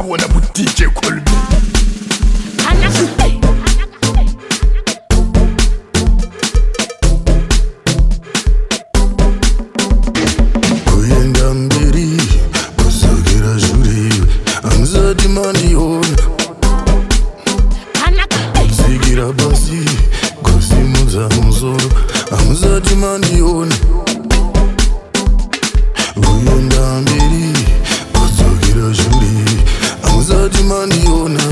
sabona bu DJ Colby. Kuyenda mberi kusogera juri amzadi mandiona zigira basi kusimuza muzoro amzadi mandiona kuyenda mberi kusogera juri amzadi mandiona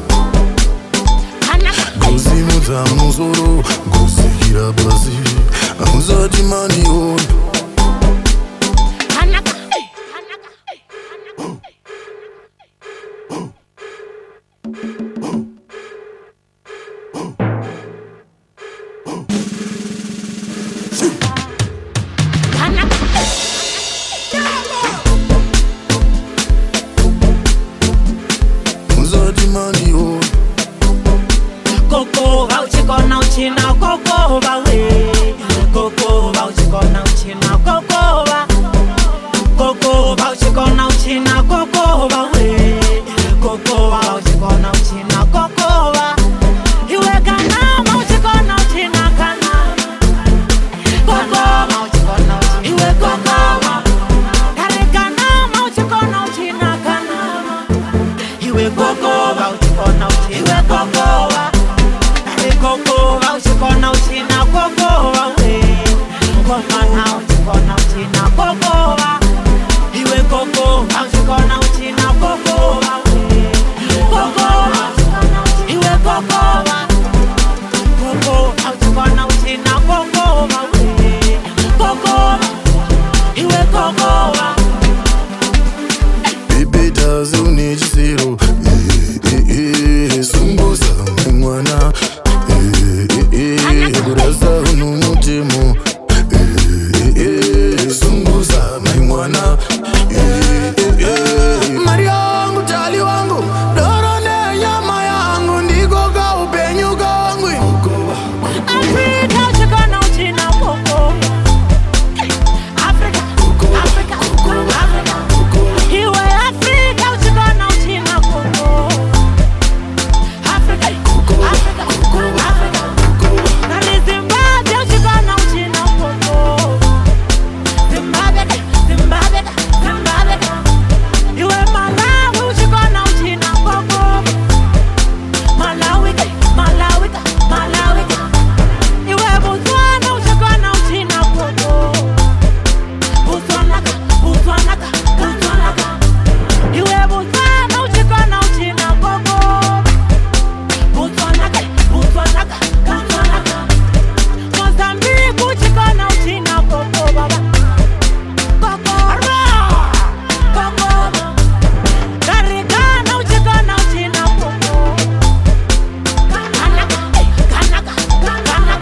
kusimuza muzoro kusigira basi amzadi mandiona. Coco, uchikona uchina Coco bawe. Coco, uchikona uchina Coco ba. Coco, uchikona uchina Coco bawe. Coco, uchikona uchina Coco ba. Iwe kana uchikona uchina kana. Coco, uchikona uchina. Iwe Coco. Kare kana uchikona uchina kana. Iwe Coco, uchikona uchina. Iwe Coco. Coco, uchikona uchina Coco bawe. Coco, uchikona uchina Coco ba. Iwe Coco, uchikona uchina Coco bawe. Coco, iwe Coco ba. Coco, uchikona uchina Coco bawe. Coco, iwe Coco ba. Baby does need zero. Sumbusa mwana. Guraza unumutimo. Sumbusa mwana. Maria wangu tali wangu dorone nyama yangu ndikoka upenyu kangu. Africa uchikona uchina Coco. Africa, Africa, Africa. Iwe Africa uchikona uchina Coco. Africa, Africa, Africa. Nani Zimbabwe uchikona uchina Coco. Zimbabwe, Zimbabwe, Zimbabwe. Iwe Malawi uchikona uchina Coco. Malawi, Malawi, Malawi. Iwe Botswana uchikona uchina Coco. Botswana, Botswana, Botswana. Iwe Botswana uchikona uchina Coco. Botswana, Botswana, Botswana. Mozambique uchikona uchina Coco baba. Coco, Coco. Garigana uchikona uchina Coco. Ghana, Ghana, Ghana.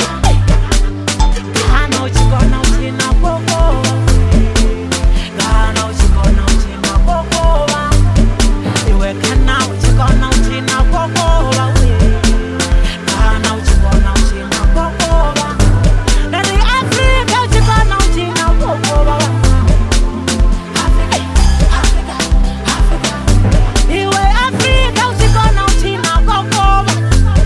Ghana uchikona uchina Coco. Ghana uchikona uchina Coco ba. Iwe Ghana uchikona uchina Coco ba we. Ghana uchikona uchina Coco ba. Nani Africa uchikona uchina Coco ba. Africa, Africa, Africa. Iwe Africa uchikona uchina Coco ba.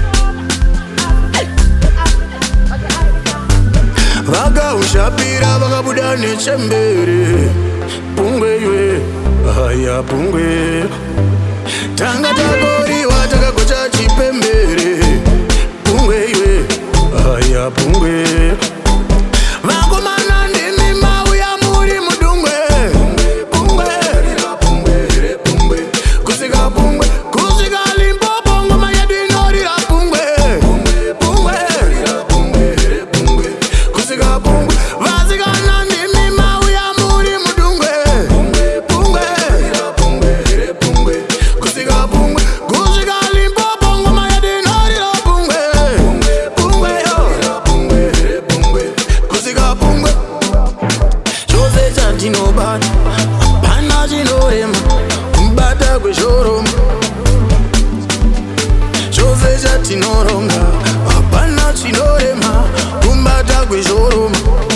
Vaga ushapira vakabuda nechembere. Pungwe iwe haya pungwe. Tanga takoriwa takagocha chipembere. Pungwe iwe haya pungwe. Vakomana ndimi mauya muri mudungwe. Pungwe, pungwe, pungwe. Kusika pungwe, kusika Limpopo ngoma yedu inorira pungwe. Pungwe, pungwe, pungwe. Kusika pungwe, vasikana ndimi mauya muri mudungwe. Pungwe, pungwe, pungwe. Kusika pungwe, kusika Limpopo ngoma yedu inorira pungwe. Pungwe, pungwe, pungwe. Kusika pungwe. Chose chatinobata pana chinorema kubata kweshoroma. Chose chatinoronga hapana chinorema kubata kweshoroma.